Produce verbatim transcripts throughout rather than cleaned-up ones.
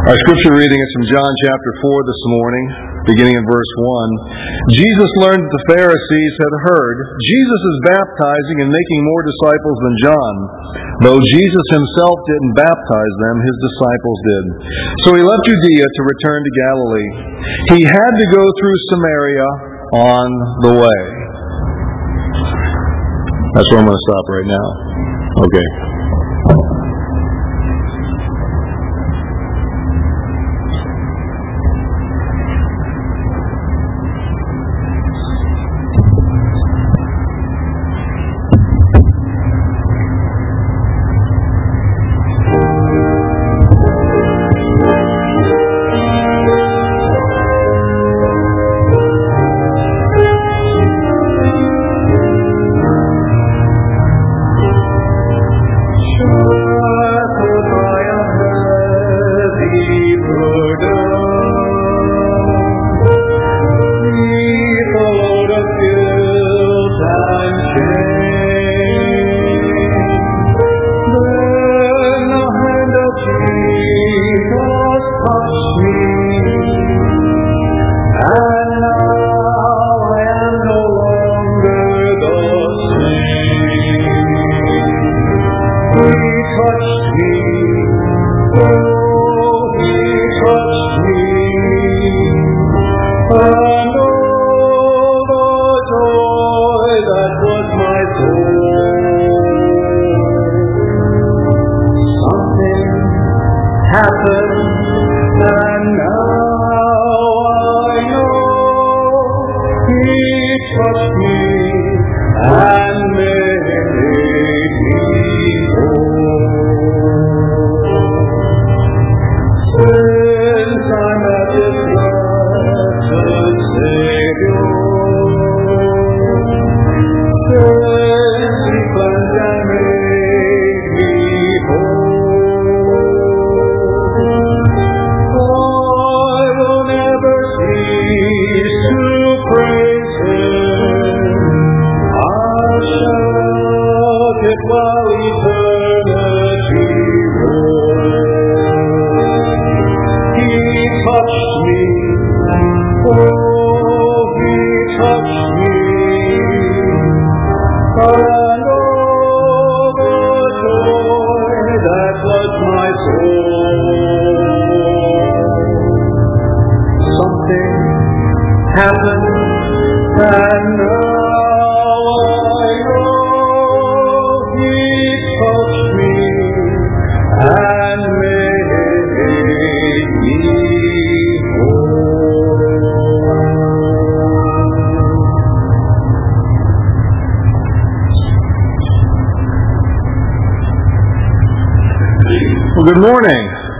Our scripture reading is from John chapter four this morning, beginning in verse one. Jesus learned that the Pharisees had heard, Jesus is baptizing and making more disciples than John. Though Jesus himself didn't baptize them, his disciples did. So he left Judea to return to Galilee. He had to go through Samaria on the way. That's where I'm going to stop right now. Okay. Good morning.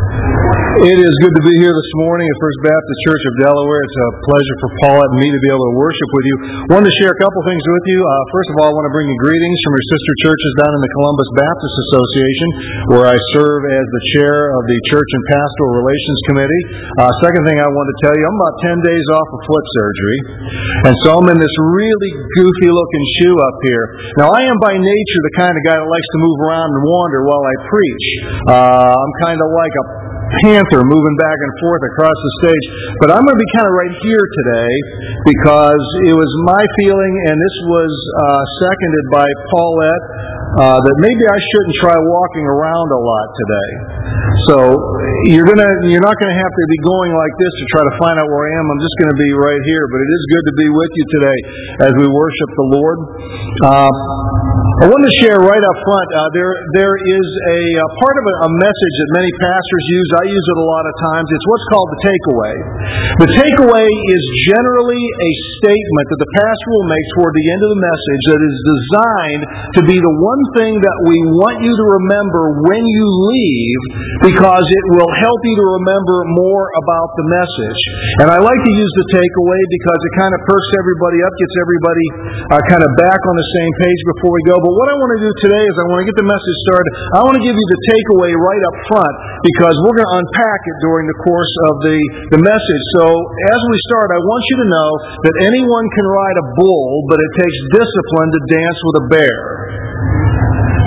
It is good to be here this morning at First Baptist Church of Delaware. It's a pleasure for Paulette and me to be able to worship with you. I wanted to share a couple things with you. Uh, first of all, I want to bring you greetings from your sister churches down in the Columbus Baptist Association, where I serve as the chair of the Church and Pastoral Relations Committee. Uh, second thing I want to tell you, I'm about ten days off of foot surgery, and so I'm in this really goofy-looking shoe up here. Now, I am by nature the kind of guy that likes to move around and wander while I preach. Uh, I'm kind of like a panther moving back and forth across the stage. But I'm going to be kind of right here today because it was my feeling, and this was uh, seconded by Paulette, uh, that maybe I shouldn't try walking around a lot today. So you're gonna, you're not going to have to be going like this to try to find out where I am. I'm just going to be right here. But it is good to be with you today as we worship the Lord. Uh, I wanted to share right up front, uh, there there is a, a part of a, a message that many pastors use. I use it a lot of times. It's what's called the takeaway. The takeaway is generally a statement that the pastor will make toward the end of the message that is designed to be the one thing that we want you to remember when you leave, because it will help you to remember more about the message. And I like to use the takeaway because it kind of perks everybody up, gets everybody uh, kind of back on the same page before we go. But what I want to do today is I want to get the message started. I want to give you the takeaway right up front because we're going to unpack it during the course of the, the message. So as we start, I want you to know that anyone can ride a bull, but it takes discipline to dance with a bear.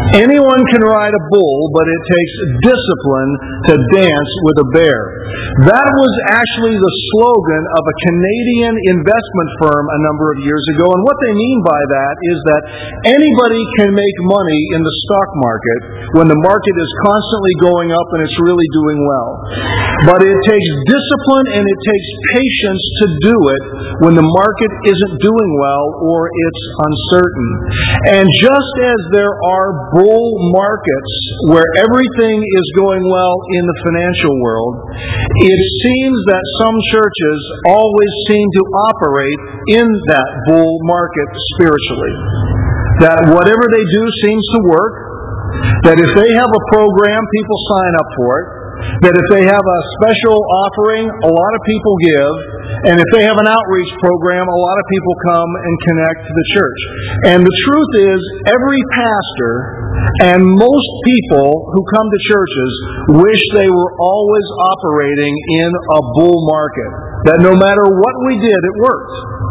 Anyone can ride a bull, but it takes discipline to dance with a bear. That was actually the slogan of a Canadian investment firm a number of years ago, and what they mean by that is that anybody can make money in the stock market when the market is constantly going up and it's really doing well. But it takes discipline and it takes patience to do it when the market isn't doing well or it's uncertain. And just as there are bull markets where everything is going well in the financial world, it seems that some churches always seem to operate in that bull market spiritually. That whatever they do seems to work, that if they have a program, people sign up for it, that if they have a special offering, a lot of people give, and if they have an outreach program, a lot of people come and connect to the church. And the truth is, every pastor and most people who come to churches wish they were always operating in a bull market, that no matter what we did, it worked.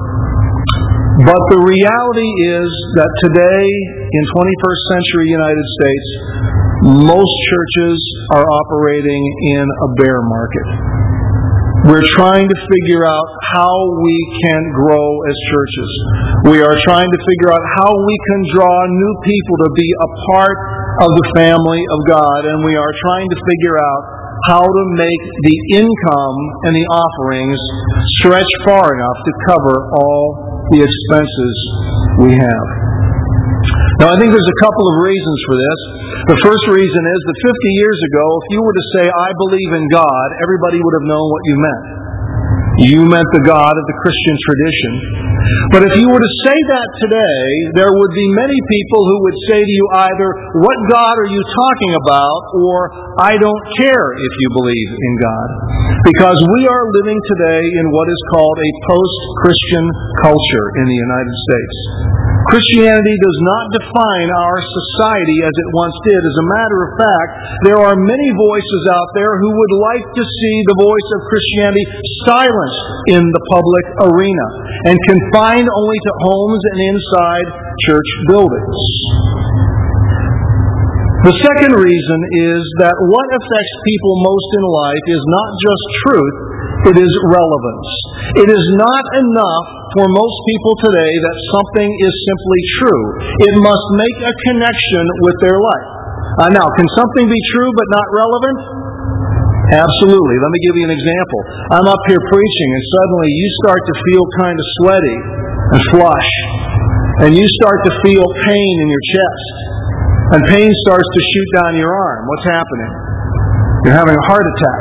But the reality is that today, in twenty-first century United States, most churches are operating in a bear market. We're trying to figure out how we can grow as churches. We are trying to figure out how we can draw new people to be a part of the family of God, and we are trying to figure out how to make the income and the offerings stretch far enough to cover all the expenses we have. Now, I think there's a couple of reasons for this. The first reason is that fifty years ago, if you were to say, I believe in God, everybody would have known what you meant. You meant the God of the Christian tradition. But if you were to say that today, there would be many people who would say to you either, what God are you talking about? Or, I don't care if you believe in God. Because we are living today in what is called a post-Christian culture in the United States. Christianity does not define our society as it once did. As a matter of fact, there are many voices out there who would like to see the voice of Christianity silenced in the public arena and confined only to homes and inside church buildings. The second reason is that what affects people most in life is not just truth, it is relevance. It is not enough for most people today that something is simply true. It must make a connection with their life. Uh, now, can something be true but not relevant? Absolutely. Let me give you an example. I'm up here preaching and suddenly you start to feel kind of sweaty and flush. And you start to feel pain in your chest. And pain starts to shoot down your arm. What's happening? You're having a heart attack.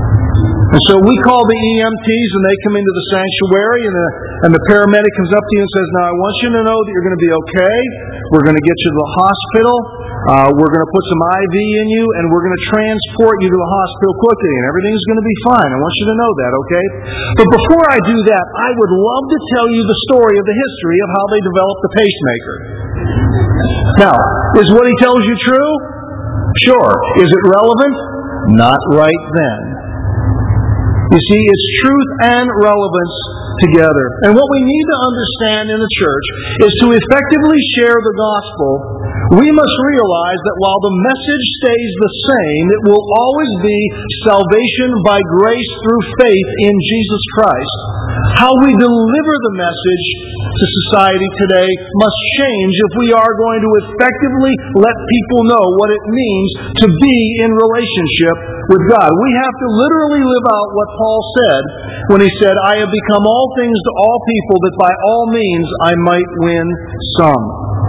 And so we call the E M Ts and they come into the sanctuary and the, and the paramedic comes up to you and says, now I want you to know that you're going to be okay. We're going to get you to the hospital. Uh, we're going to put some I V in you and we're going to transport you to the hospital quickly and everything's going to be fine. I want you to know that, okay? But before I do that, I would love to tell you the story of the history of how they developed the pacemaker. Now, is what he tells you true? Sure. Is it relevant? Not right then. You see, it's truth and relevance together. And what we need to understand in the church is to effectively share the gospel, we must realize that while the message stays the same, it will always be salvation by grace through faith in Jesus Christ. How we deliver the message to society today must change if we are going to effectively let people know what it means to be in relationship with God. We have to literally live out what Paul said when he said, I have become all things to all people that by all means I might win some.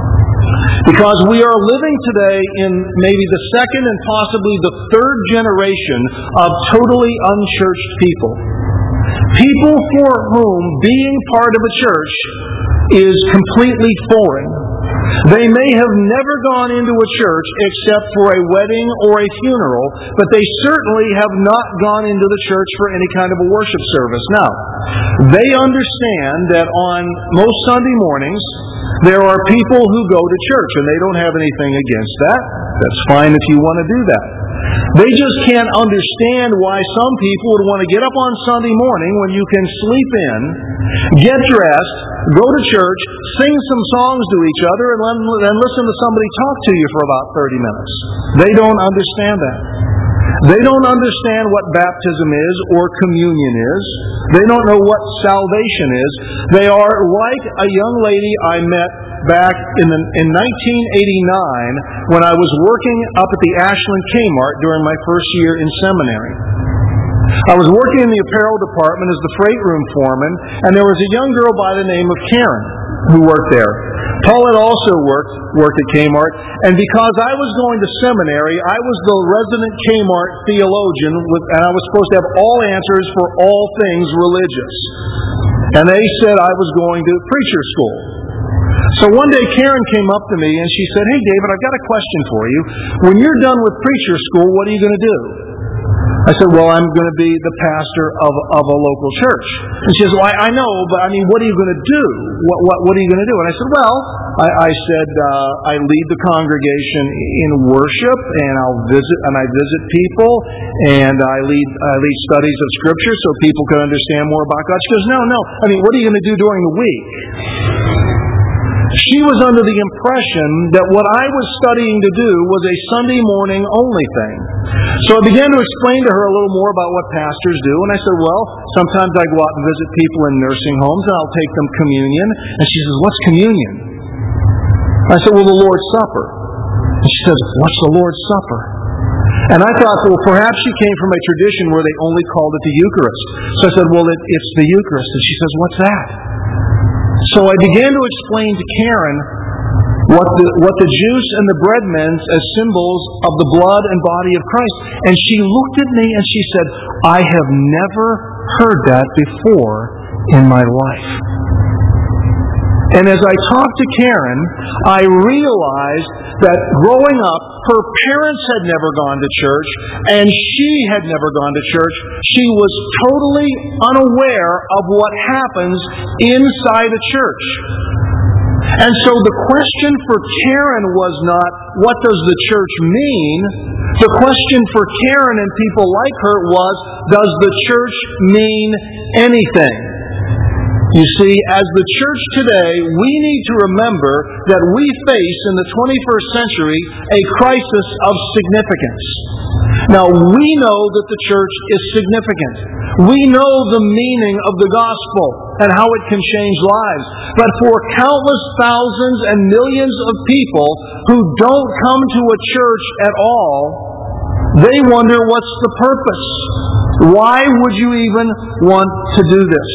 Because we are living today in maybe the second and possibly the third generation of totally unchurched people. People for whom being part of a church is completely foreign. They may have never gone into a church except for a wedding or a funeral, but they certainly have not gone into the church for any kind of a worship service. Now, they understand that on most Sunday mornings, there are people who go to church, and they don't have anything against that. That's fine if you want to do that. They just can't understand why some people would want to get up on Sunday morning when you can sleep in, get dressed, go to church, sing some songs to each other, and then listen to somebody talk to you for about thirty minutes. They don't understand that. They don't understand what baptism is or communion is. They don't know what salvation is. They are like a young lady I met back in, the, in nineteen eighty-nine when I was working up at the Ashland Kmart during my first year in seminary. I was working in the apparel department as the freight room foreman, and there was a young girl by the name of Karen who worked there. Paulette also worked worked at Kmart, and because I was going to seminary, I was the resident Kmart theologian, with, and I was supposed to have all answers for all things religious. And they said I was going to preacher school. So one day Karen came up to me and she said, "Hey David, I've got a question for you. When you're done with preacher school, what are you going to do?" I said, "Well, I'm going to be the pastor of, of a local church." And she says, "Well, I, I know, but I mean, what are you going to do? What, what, what are you going to do?" And I said, "Well, I, I said, uh, I lead the congregation in worship, and I'll visit, and I visit people, and I lead, I lead studies of Scripture so people can understand more about God." She goes, "No, no. I mean, what are you going to do during the week?" She was under the impression that what I was studying to do was a Sunday morning only thing. So I began to explain to her a little more about what pastors do, and I said, "Well, sometimes I go out and visit people in nursing homes, and I'll take them communion." And she says, "What's communion?" I said, "Well, the Lord's Supper." And she says, "What's the Lord's Supper?" And I thought, well, perhaps she came from a tradition where they only called it the Eucharist. So I said, "Well, it, it's the Eucharist." And she says, "What's that?" So I began to explain to Karen what the, what the juice and the bread meant as symbols of the blood and body of Christ. And she looked at me and she said, "I have never heard that before in my life." And as I talked to Karen, I realized that growing up, her parents had never gone to church, and she had never gone to church. She was totally unaware of what happens inside a church. And so the question for Karen was not, what does the church mean? The question for Karen and people like her was, does the church mean anything? You see, as the church today, we need to remember that we face in the twenty-first century a crisis of significance. Now, we know that the church is significant. We know the meaning of the gospel and how it can change lives. But for countless thousands and millions of people who don't come to a church at all, they wonder, what's the purpose? Why would you even want to do this?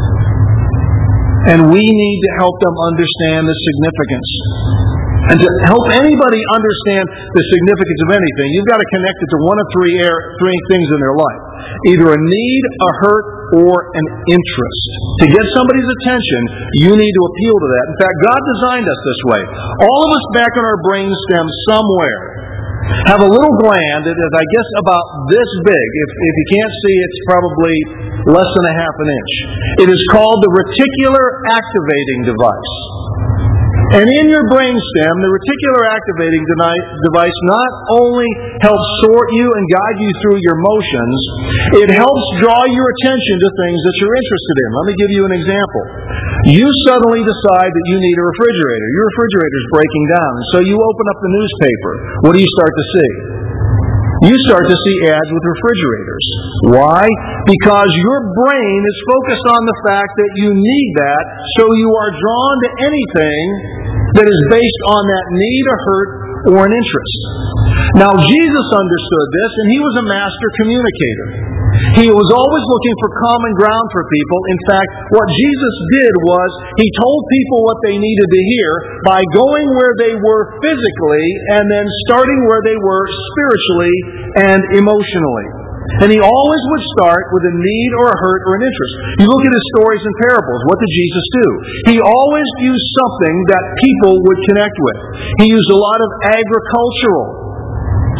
And we need to help them understand the significance. And to help anybody understand the significance of anything, you've got to connect it to one of three, air, three things in their life. Either a need, a hurt, or an interest. To get somebody's attention, you need to appeal to that. In fact, God designed us this way. All of us back in our brainstem somewhere have a little gland that is, I guess, about this big. If, if you can't see, it's probably less than a half an inch. It is called the reticular activating device. And in your brainstem, the reticular activating device not only helps sort you and guide you through your motions, it helps draw your attention to things that you're interested in. Let me give you an example. You suddenly decide that you need a refrigerator. Your refrigerator is breaking down. So you open up the newspaper. What do you start to see? You start to see ads with refrigerators. Why? Because your brain is focused on the fact that you need that, so you are drawn to anything that is based on that need, a hurt, or an interest. Now, Jesus understood this, and He was a master communicator. He was always looking for common ground for people. In fact, what Jesus did was He told people what they needed to hear by going where they were physically and then starting where they were spiritually and emotionally. And He always would start with a need or a hurt or an interest. You look at His stories and parables. What did Jesus do? He always used something that people would connect with. He used a lot of agricultural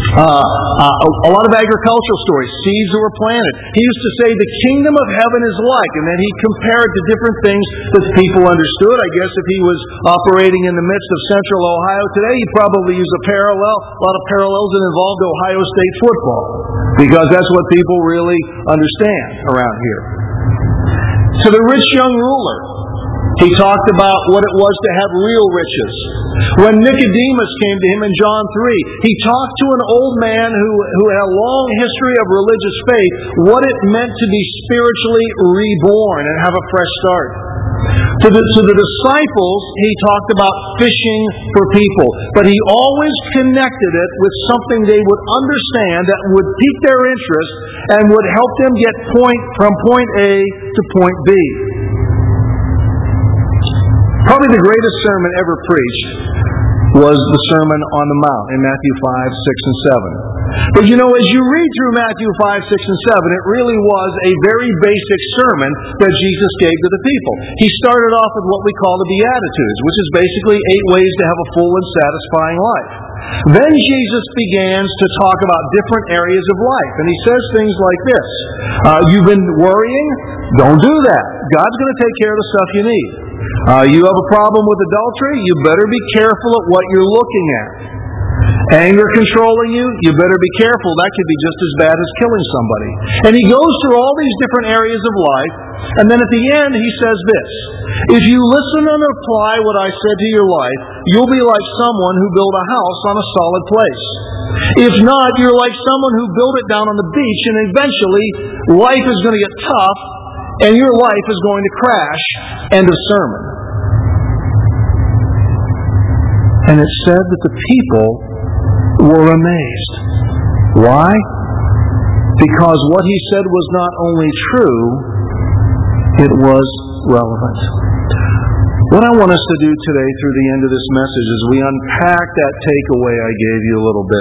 Uh, uh, a lot of agricultural stories, seeds that were planted. He used to say the kingdom of heaven is like, and then he compared to different things that people understood. I guess if he was operating in the midst of central Ohio today, he'd probably use a parallel, a lot of parallels that involved Ohio State football, because that's what people really understand around here. To the rich young ruler, he talked about what it was to have real riches. When Nicodemus came to him in John three, he talked to an old man who, who had a long history of religious faith, what it meant to be spiritually reborn and have a fresh start. To the, to the disciples, he talked about fishing for people, but he always connected it with something they would understand that would pique their interest and would help them get point from point A to point B. Probably the greatest sermon ever preached was the Sermon on the Mount in Matthew five, six, and seven. But you know, as you read through Matthew five, six, and seven, it really was a very basic sermon that Jesus gave to the people. He started off with what we call the Beatitudes, which is basically eight ways to have a full and satisfying life. Then Jesus begins to talk about different areas of life, and he says things like this. Uh, you've been worrying? Don't do that. God's going to take care of the stuff you need. Uh, you have a problem with adultery? You better be careful at what you're looking at. Anger controlling you? You better be careful. That could be just as bad as killing somebody. And he goes through all these different areas of life, and then at the end he says this. If you listen and apply what I said to your life, you'll be like someone who built a house on a solid place. If not, you're like someone who built it down on the beach, and eventually life is going to get tough, and your life is going to crash. End of sermon. And it said that the people were amazed. Why? Because what he said was not only true, it was relevant. What I want us to do today through the end of this message is we unpack that takeaway I gave you a little bit.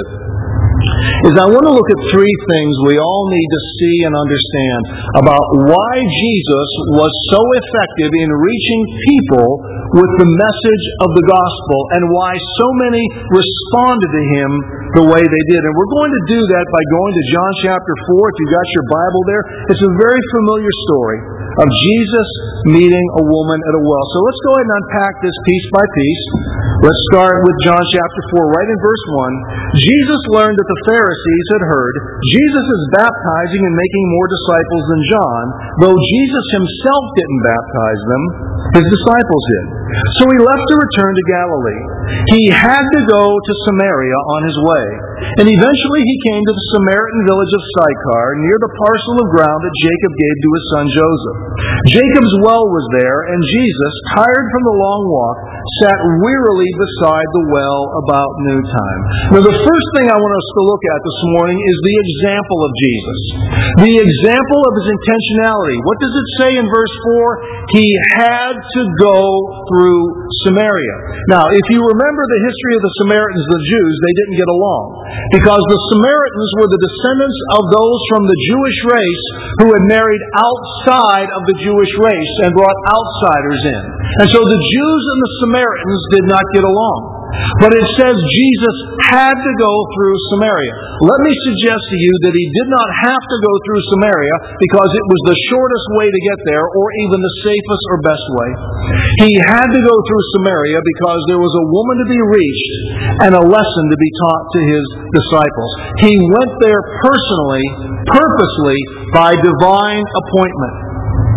Is I want to look at three things we all need to see and understand about why Jesus was so effective in reaching people with the message of the gospel and why so many responded to him the way they did. And we're going to do that by going to John chapter four. If you've got your Bible there, it's a very familiar story of Jesus meeting a woman at a well. So let's go ahead and unpack this piece by piece. Let's start with John chapter four, right in verse one. Jesus learned that the Pharisees had heard Jesus is baptizing and making more disciples than John, though Jesus himself didn't baptize them, his disciples did. So he left to return to Galilee. He had to go to Samaria on his way. And eventually he came to the Samaritan village of Sychar, near the parcel of ground that Jacob gave to his son Joseph. Jacob's well was there, and Jesus, tired from the long walk, sat wearily beside the well about noontime. Now the first thing I want us to look at this morning is the example of Jesus. The example of his intentionality. What does it say in verse four? He had to go through Samaria. Now, if you remember the history of the Samaritans, the Jews, they didn't get along. Because the Samaritans were the descendants of those from the Jewish race who had married outside of the Jewish race and brought outsiders in. And so the Jews and the Samaritans did not get along. But it says Jesus had to go through Samaria. Let me suggest to you that he did not have to go through Samaria because it was the shortest way to get there or even the safest or best way. He had to go through Samaria because there was a woman to be reached and a lesson to be taught to his disciples. He went there personally, purposely, by divine appointment.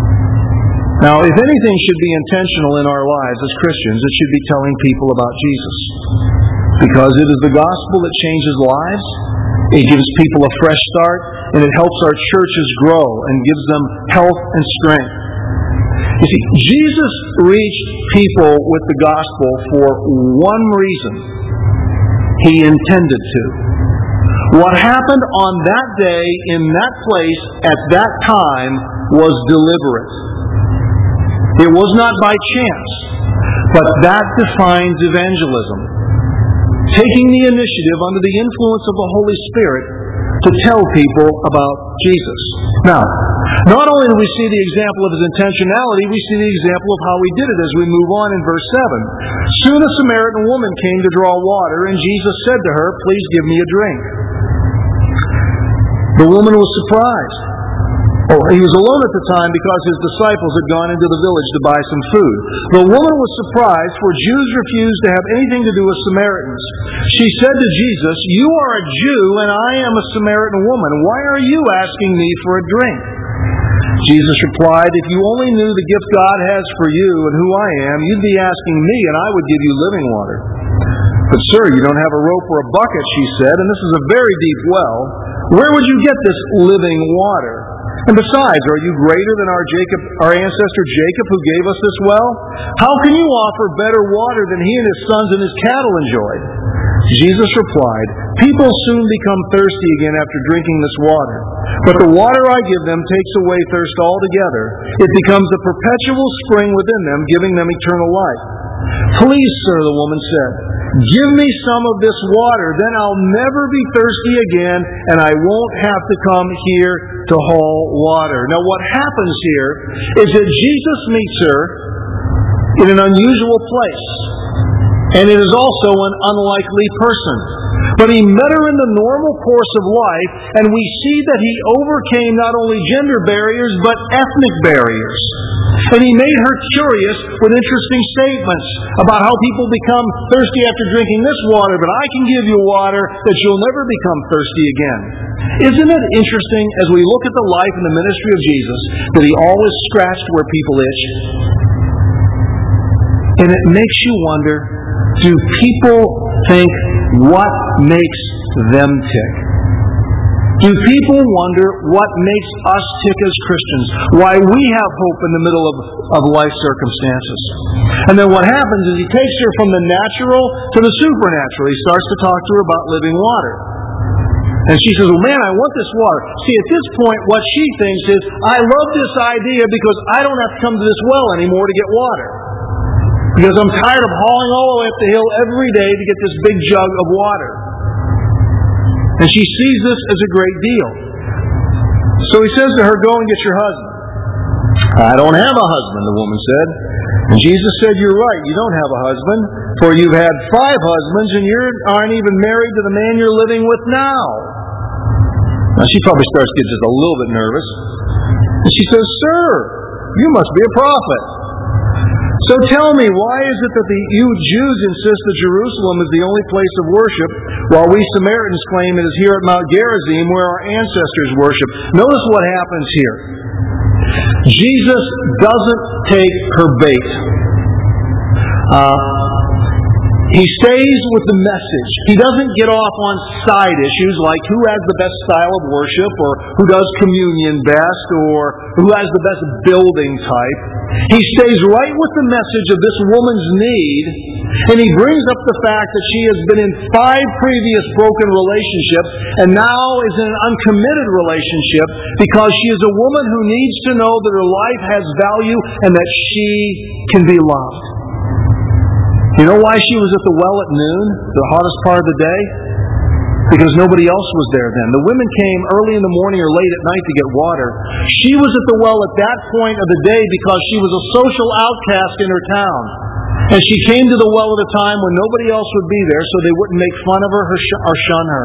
Now, if anything should be intentional in our lives as Christians, it should be telling people about Jesus. Because it is the gospel that changes lives, it gives people a fresh start, and it helps our churches grow and gives them health and strength. You see, Jesus reached people with the gospel for one reason. He intended to. What happened on that day, in that place, at that time, was deliberate. It was not by chance, but that defines evangelism. Taking the initiative under the influence of the Holy Spirit to tell people about Jesus. Now, Not only do we see the example of his intentionality, we see the example of how he did it as we move on in verse seven. Soon a Samaritan woman came to draw water, and Jesus said to her, "Please give me a drink." The woman was surprised. Oh, he was alone at the time because his disciples had gone into the village to buy some food. The woman was surprised, for Jews refused to have anything to do with Samaritans. She said to Jesus, "You are a Jew, and I am a Samaritan woman. Why are you asking me for a drink?" Jesus replied, "If you only knew the gift God has for you and who I am, you'd be asking me, and I would give you living water. But sir, you don't have a rope or a bucket," she said, "and this is a very deep well. Where would you get this living water? And besides, are you greater than our Jacob, our ancestor Jacob, who gave us this well? How can you offer better water than he and his sons and his cattle enjoyed?" Jesus replied, "People soon become thirsty again after drinking this water. But the water I give them takes away thirst altogether. It becomes a perpetual spring within them, giving them eternal life." "Please, sir," the woman said, "give me some of this water, then I'll never be thirsty again, and I won't have to come here to haul water." Now what happens here is that Jesus meets her in an unusual place, and it is also an unlikely person. But he met her in the normal course of life, and we see that he overcame not only gender barriers, but ethnic barriers. And he made her curious with interesting statements about how people become thirsty after drinking this water, but I can give you water that you'll never become thirsty again. Isn't it interesting as we look at the life and the ministry of Jesus that he always scratched where people itch? And it makes you wonder, do people think what makes them tick? Do people wonder what makes us tick as Christians? Why we have hope in the middle of, of life circumstances? And then what happens is he takes her from the natural to the supernatural. He starts to talk to her about living water. And she says, "Well, man, I want this water." See, at this point, what she thinks is, "I love this idea because I don't have to come to this well anymore to get water. Because I'm tired of hauling all the way up the hill every day to get this big jug of water." And she sees this as a great deal. So he says to her, "Go and get your husband." "I don't have a husband," the woman said. And Jesus said, "You're right, you don't have a husband, for you've had five husbands, and you aren't even married to the man you're living with now." Now she probably starts to get just a little bit nervous. And she says, "Sir, you must be a prophet. So tell me, why is it that the, you Jews insist that Jerusalem is the only place of worship, while we Samaritans claim it is here at Mount Gerizim where our ancestors worship?" Notice what happens here. Jesus doesn't take her bait. Uh, he stays with the message. He doesn't get off on side issues like who has the best style of worship, or who does communion best, or who has the best building type. He stays right with the message of this woman's need, and he brings up the fact that she has been in five previous broken relationships and now is in an uncommitted relationship because she is a woman who needs to know that her life has value and that she can be loved. You know why she was at the well at noon, the hottest part of the day? Because nobody else was there then. The women came early in the morning or late at night to get water. She was at the well at that point of the day because she was a social outcast in her town. And she came to the well at a time when nobody else would be there so they wouldn't make fun of her or shun her.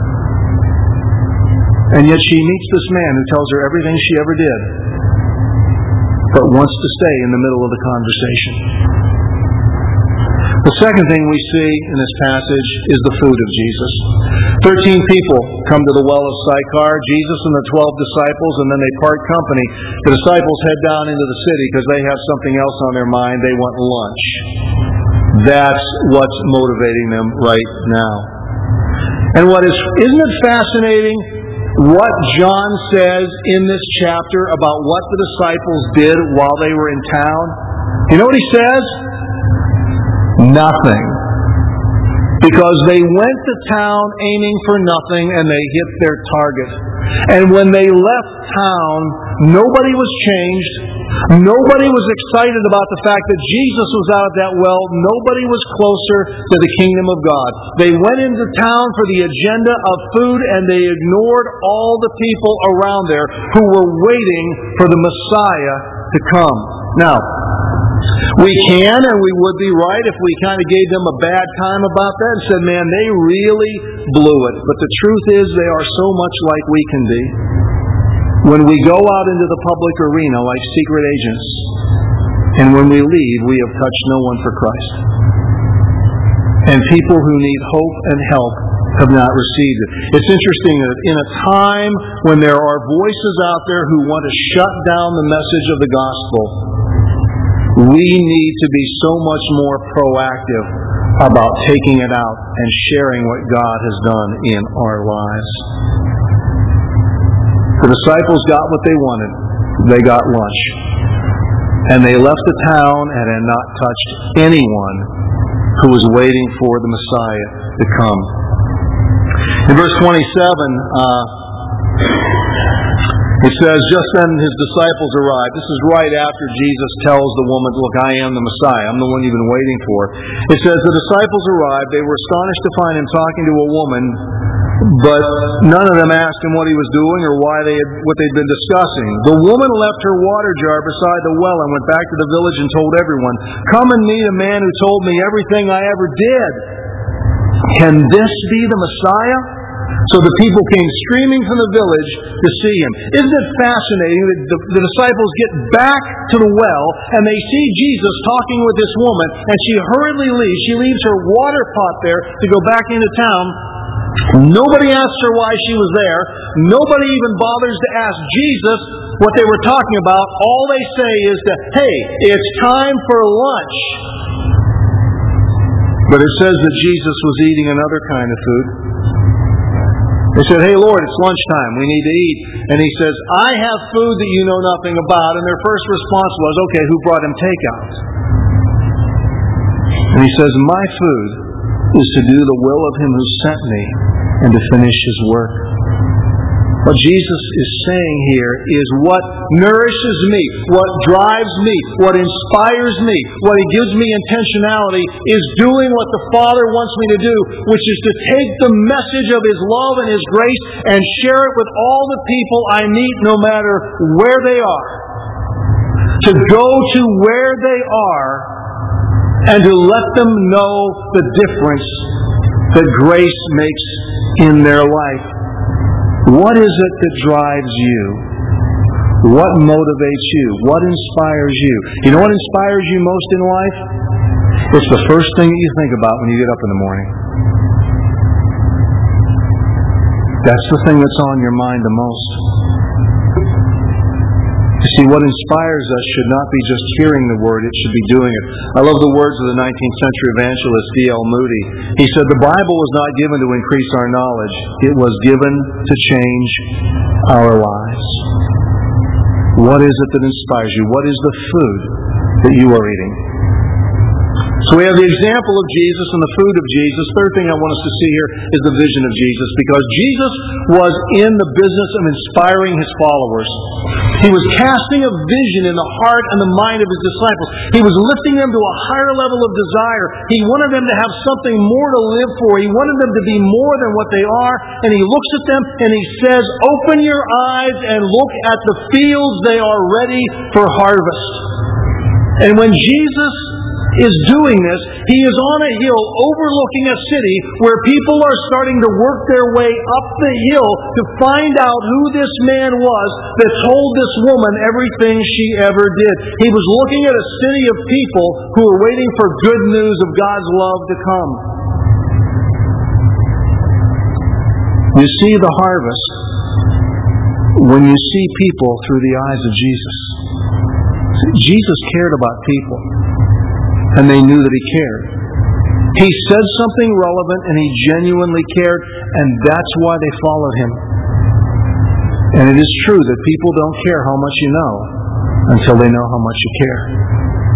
And yet she meets this man who tells her everything she ever did, but wants to stay in the middle of the conversation. The second thing we see in this passage is the food of Jesus. Thirteen people come to the well of Sychar, Jesus and the twelve disciples, and then they part company. The disciples head down into the city because they have something else on their mind. They want lunch. That's what's motivating them right now. And what is, isn't it fascinating what John says in this chapter about what the disciples did while they were in town? You know what he says? Nothing. Because they went to town aiming for nothing and they hit their target. And when they left town, nobody was changed Nobody was excited about the fact that Jesus was out at that well. Nobody was closer to the kingdom of God. They went into town for the agenda of food, and they ignored all the people around there who were waiting for the Messiah to come. Now, we can and we would be right if we kind of gave them a bad time about that and said, man, they really blew it. But the truth is they are so much like we can be. When we go out into the public arena like secret agents, and when we leave, we have touched no one for Christ. And people who need hope and help have not received it. It's interesting that in a time when there are voices out there who want to shut down the message of the gospel, we need to be so much more proactive about taking it out and sharing what God has done in our lives. The disciples got what they wanted. They got lunch. And they left the town and had not touched anyone who was waiting for the Messiah to come. In verse twenty-seven, uh, it says, just then his disciples arrived. This is right after Jesus tells the woman, look, I am the Messiah. I'm the one you've been waiting for. It says, the disciples arrived. They were astonished to find him talking to a woman, but none of them asked him what he was doing or why they had, what they'd been discussing. The woman left her water jar beside the well and went back to the village and told everyone, come and meet a man who told me everything I ever did. Can this be the Messiah? So the people came streaming from the village to see him. Isn't it fascinating that the, the disciples get back to the well and they see Jesus talking with this woman, and she hurriedly leaves. She leaves her water pot there to go back into town. Nobody asks her why she was there. Nobody even bothers to ask Jesus what they were talking about. All they say is that, hey, it's time for lunch. But it says that Jesus was eating another kind of food. They said, hey, Lord, it's lunchtime. We need to eat. And he says, I have food that you know nothing about. And their first response was, okay, who brought him takeout? And he says, my food is to do the will of him who sent me and to finish his work. What Jesus is saying here is what nourishes me, what drives me, what inspires me, what he gives me intentionality is doing what the Father wants me to do, which is to take the message of his love and his grace and share it with all the people I meet, no matter where they are. To go to where they are and to let them know the difference that grace makes in their life. What is it that drives you? What motivates you? What inspires you? You know what inspires you most in life? It's the first thing that you think about when you get up in the morning. That's the thing that's on your mind the most. You see, what inspires us should not be just hearing the word, it should be doing it. I love the words of the nineteenth century evangelist D L Moody. He said, the Bible was not given to increase our knowledge. It was given to change our lives. What is it that inspires you? What is the food that you are eating? So we have the example of Jesus and the food of Jesus. Third thing I want us to see here is the vision of Jesus, because Jesus was in the business of inspiring his followers. He was casting a vision in the heart and the mind of his disciples. He was lifting them to a higher level of desire. He wanted them to have something more to live for. He wanted them to be more than what they are. And he looks at them and he says, open your eyes and look at the fields. They are ready for harvest. And when Jesus is doing this, he is on a hill overlooking a city where people are starting to work their way up the hill to find out who this man was that told this woman everything she ever did. He was looking at a city of people who were waiting for good news of God's love to come. You see the harvest when you see people through the eyes of Jesus. Jesus cared about people. And they knew that he cared. He said something relevant and he genuinely cared, and that's why they followed him. And it is true that people don't care how much you know until they know how much you care.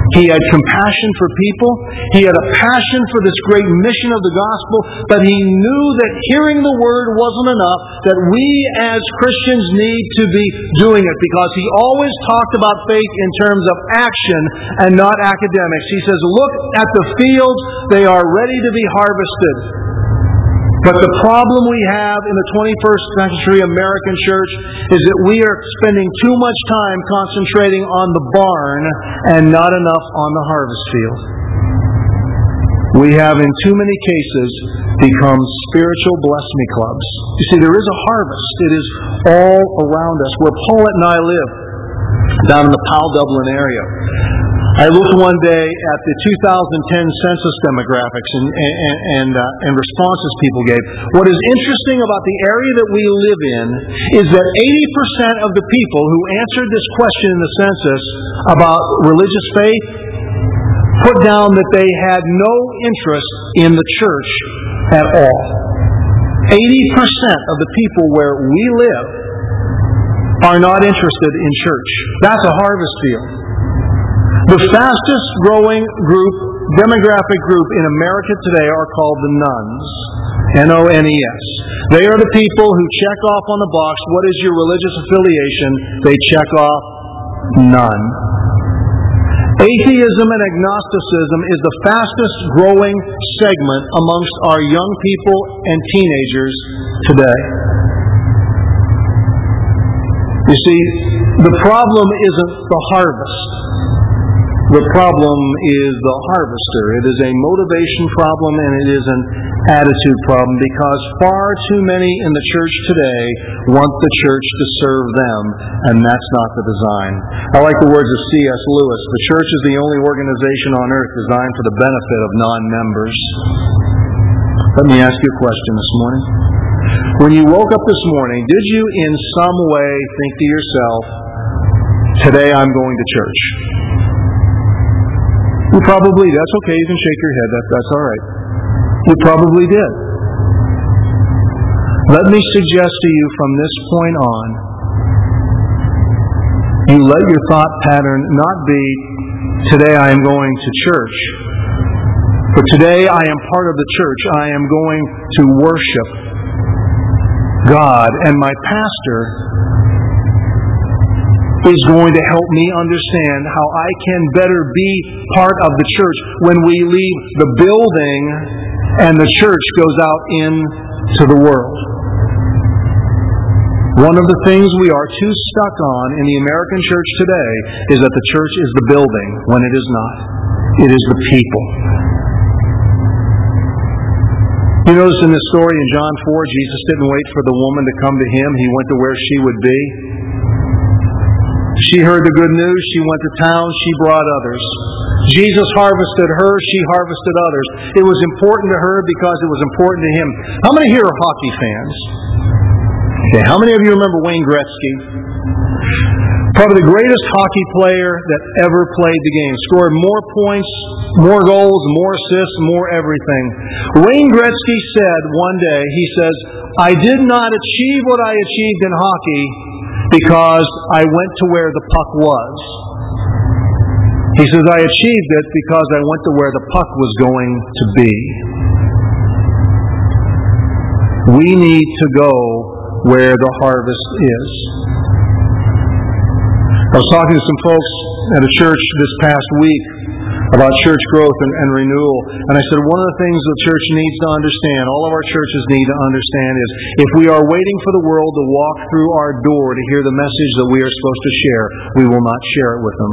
He had compassion for people. He had a passion for this great mission of the gospel, but he knew that hearing the word wasn't enough, that we as Christians need to be doing it, because he always talked about faith in terms of action and not academics. He says, look at the fields, they are ready to be harvested. But the problem we have in the twenty-first century American church is that we are spending too much time concentrating on the barn and not enough on the harvest field. We have, in too many cases, become spiritual bless-me clubs. You see, there is a harvest. It is all around us. Where Paulette and I live, down in the Powell, Dublin area, I looked one day at the two thousand ten census demographics and, and, and, uh, and responses people gave. What is interesting about the area that we live in is that eighty percent of the people who answered this question in the census about religious faith put down that they had no interest in the church at all. eighty percent of the people where we live are not interested in church. That's a harvest field. The fastest growing group, demographic group in America today are called the nones. N O N E S. They are the people who check off on the box, what is your religious affiliation? They check off none. Atheism and agnosticism is the fastest growing segment amongst our young people and teenagers today. You see, the problem isn't the harvest. The problem is the harvester. It is a motivation problem and it is an attitude problem, because far too many in the church today want the church to serve them, and that's not the design. I like the words of C S Lewis. The church is the only organization on earth designed for the benefit of non-members. Let me ask you a question this morning. When you woke up this morning, did you in some way think to yourself, today I'm going to church? You probably, that's okay, you can shake your head, that, that's all right. You probably did. Let me suggest to you from this point on, you let your thought pattern not be, today I am going to church, but today I am part of the church. I am going to worship God, and my pastor is going to help me understand how I can better be part of the church when we leave the building and the church goes out into the world. One of the things we are too stuck on in the American church today is that the church is the building when it is not. It is the people. You notice in this story in John four, Jesus didn't wait for the woman to come to Him. He went to where she would be. She heard the good news. She went to town. She brought others. Jesus harvested her. She harvested others. It was important to her because it was important to Him. How many here are hockey fans? Okay, how many of you remember Wayne Gretzky? Probably the greatest hockey player that ever played the game. Scored more points, more goals, more assists, more everything. Wayne Gretzky said one day, he says, I did not achieve what I achieved in hockey because I went to where the puck was. He says, I achieved it because I went to where the puck was going to be. We need to go where the harvest is. I was talking to some folks at a church this past week about church growth and, and renewal. And I said, one of the things the church needs to understand, all of our churches need to understand, is if we are waiting for the world to walk through our door to hear the message that we are supposed to share, we will not share it with them.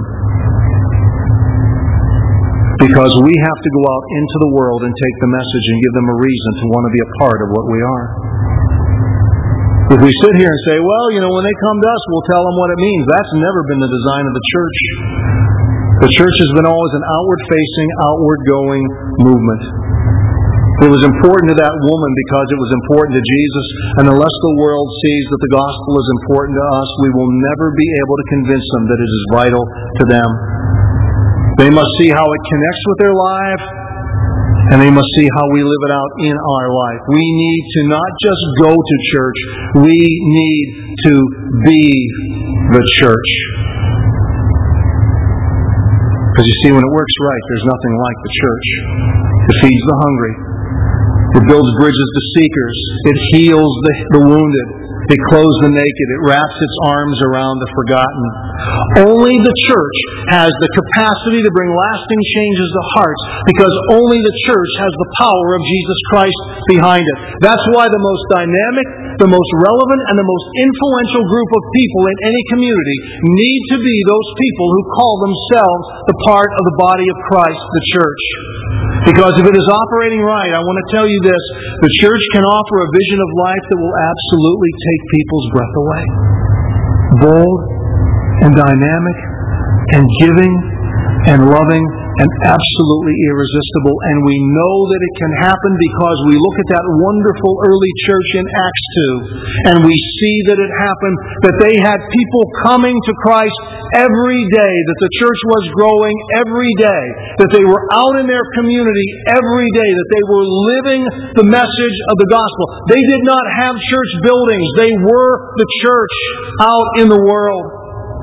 Because we have to go out into the world and take the message and give them a reason to want to be a part of what we are. If we sit here and say, well, you know, when they come to us, we'll tell them what it means. That's never been the design of the church. The church has been always an outward-facing, outward-going movement. It was important to that woman because it was important to Jesus. And unless the world sees that the gospel is important to us, we will never be able to convince them that it is vital to them. They must see how it connects with their life, and they must see how we live it out in our life. We need to not just go to church, we need to be the church. Because you see, when it works right, there's nothing like the church. It feeds the hungry. It builds bridges to seekers. It heals the, the wounded. It clothes the naked. It wraps its arms around the forgotten. Only the church has the capacity to bring lasting changes to hearts, because only the church has the power of Jesus Christ behind it. That's why the most dynamic, the most relevant, and the most influential group of people in any community need to be those people who call themselves the part of the body of Christ, the church. Because if it is operating right, I want to tell you this, the church can offer a vision of life that will absolutely take people's breath away. Bold and dynamic and giving and loving and absolutely irresistible. And we know that it can happen because we look at that wonderful early church in Acts two and we see that it happened, that they had people coming to Christ every day, that the church was growing every day, that they were out in their community every day, that they were living the message of the gospel. They did not have church buildings. They were the church out in the world.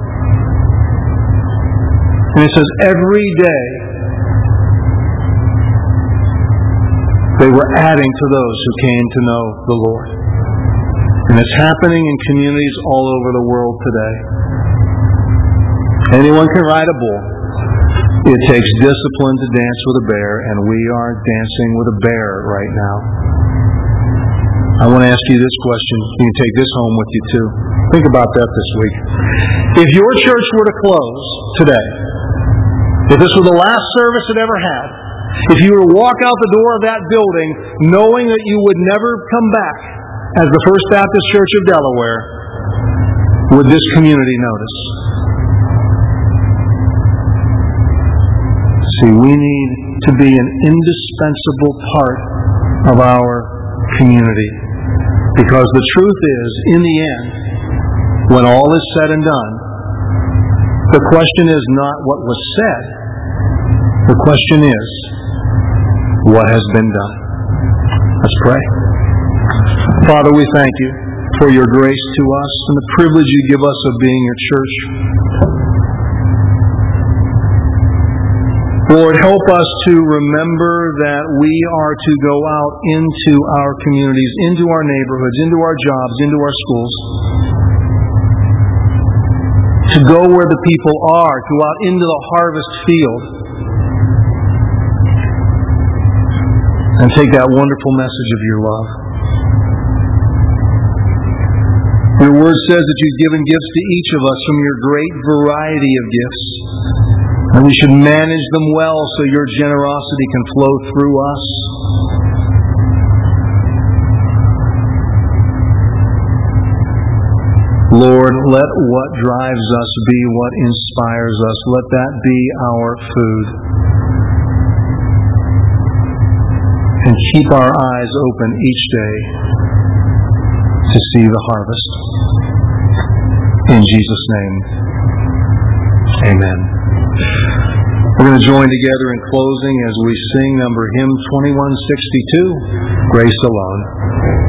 And it says every day they were adding to those who came to know the Lord. And it's happening in communities all over the world today. Anyone can ride a bull. It takes discipline to dance with a bear, and we are dancing with a bear right now. I want to ask you this question. You can take this home with you too. Think about that this week. If your church were to close today, if this were the last service it ever had, if you were to walk out the door of that building knowing that you would never come back as the First Baptist Church of Delaware, would this community notice? See, we need to be an indispensable part of our community. Because the truth is, in the end, when all is said and done, the question is not what was said. The question is, what has been done? Let's pray. Father, we thank you for your grace to us and the privilege you give us of being your church. Lord, help us to remember that we are to go out into our communities, into our neighborhoods, into our jobs, into our schools. To go where the people are, to go out into the harvest field and take that wonderful message of your love. Your word says that you've given gifts to each of us from your great variety of gifts. And we should manage them well so your generosity can flow through us. Lord, let what drives us be what inspires us. Let that be our food. And keep our eyes open each day to see the harvest. In Jesus' name, amen. We're going to join together in closing as we sing number hymn twenty-one sixty-two, Grace Alone.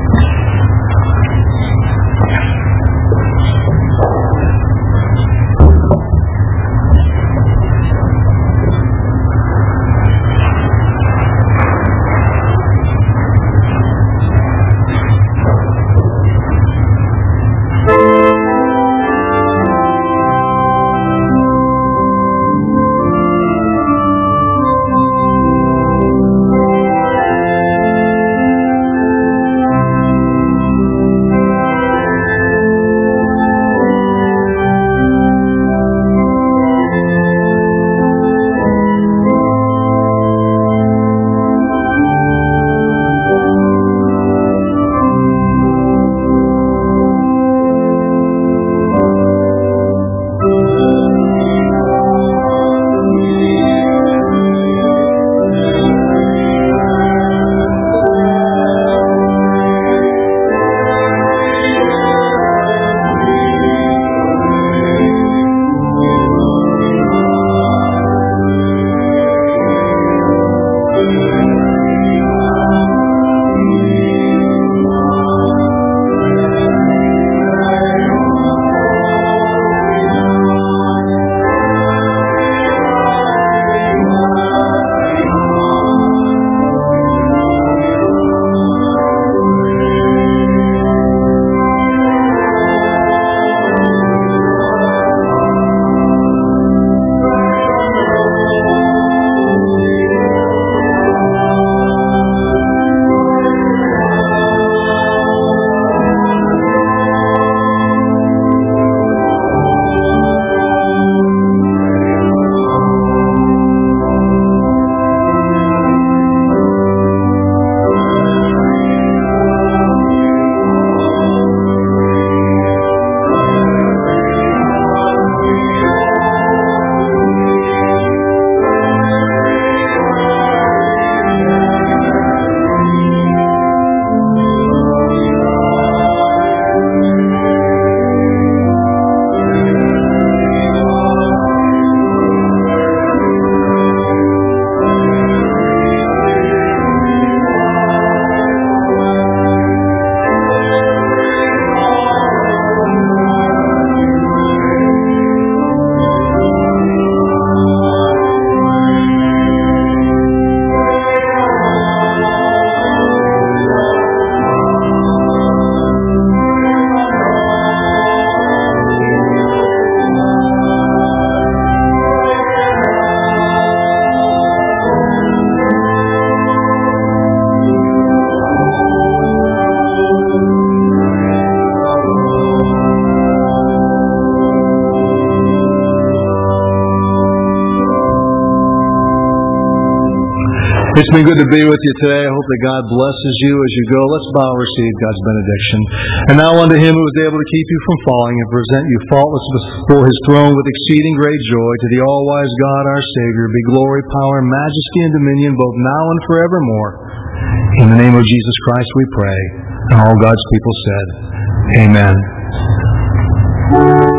It's been good to be with you today. I hope that God blesses you as you go. Let's bow and receive God's benediction. And now unto Him who is able to keep you from falling and present you faultless before His throne with exceeding great joy, to the all-wise God our Savior, be glory, power, majesty, and dominion both now and forevermore. In the name of Jesus Christ we pray. And all God's people said, Amen.